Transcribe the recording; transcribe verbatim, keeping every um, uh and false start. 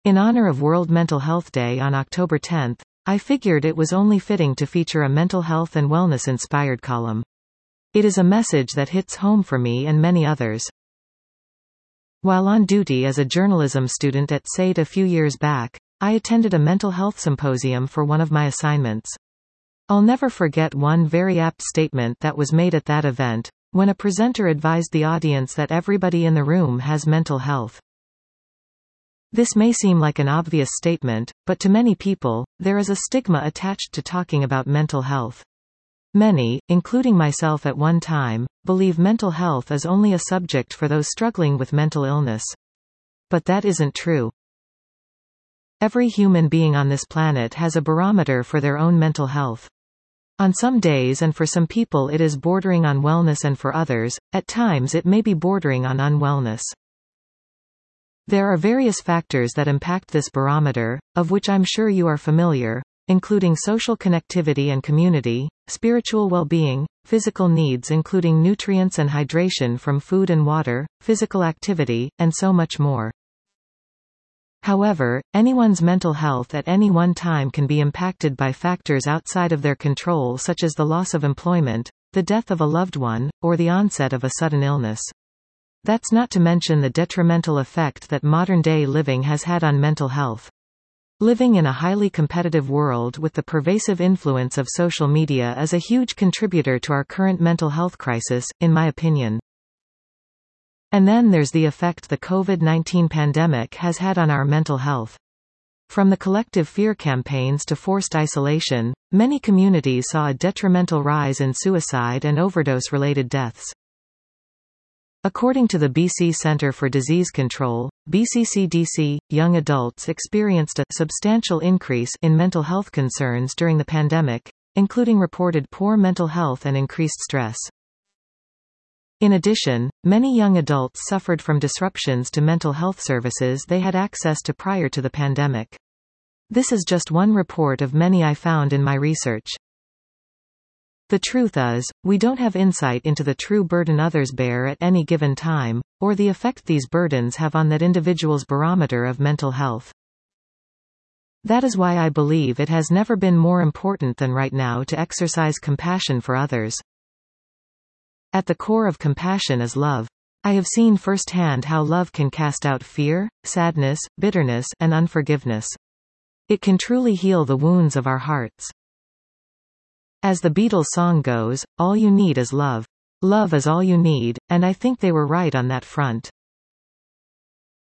In honor of World Mental Health Day on October tenth, I figured it was only fitting to feature a mental health and wellness-inspired column. It is a message that hits home for me and many others. While on duty as a journalism student at S A T a few years back, I attended a mental health symposium for one of my assignments. I'll never forget one very apt statement that was made at that event, when a presenter advised the audience that everybody in the room has mental health. This may seem like an obvious statement, but to many people, there is a stigma attached to talking about mental health. Many, including myself at one time, believe mental health is only a subject for those struggling with mental illness. But that isn't true. Every human being on this planet has a barometer for their own mental health. On some days and for some people it is bordering on wellness, and for others, at times it may be bordering on unwellness. There are various factors that impact this barometer, of which I'm sure you are familiar, including social connectivity and community, spiritual well-being, physical needs including nutrients and hydration from food and water, physical activity, and so much more. However, anyone's mental health at any one time can be impacted by factors outside of their control, such as the loss of employment, the death of a loved one, or the onset of a sudden illness. That's not to mention the detrimental effect that modern-day living has had on mental health. Living in a highly competitive world with the pervasive influence of social media is a huge contributor to our current mental health crisis, in my opinion. And then there's the effect the COVID nineteen pandemic has had on our mental health. From the collective fear campaigns to forced isolation, many communities saw a detrimental rise in suicide and overdose-related deaths. According to the B C Centre for Disease Control, B C C D C, young adults experienced a substantial increase in mental health concerns during the pandemic, including reported poor mental health and increased stress. In addition, many young adults suffered from disruptions to mental health services they had access to prior to the pandemic. This is just one report of many I found in my research. The truth is, we don't have insight into the true burden others bear at any given time, or the effect these burdens have on that individual's barometer of mental health. That is why I believe it has never been more important than right now to exercise compassion for others. At the core of compassion is love. I have seen firsthand how love can cast out fear, sadness, bitterness, and unforgiveness. It can truly heal the wounds of our hearts. As the Beatles song goes, all you need is love. Love is all you need, and I think they were right on that front.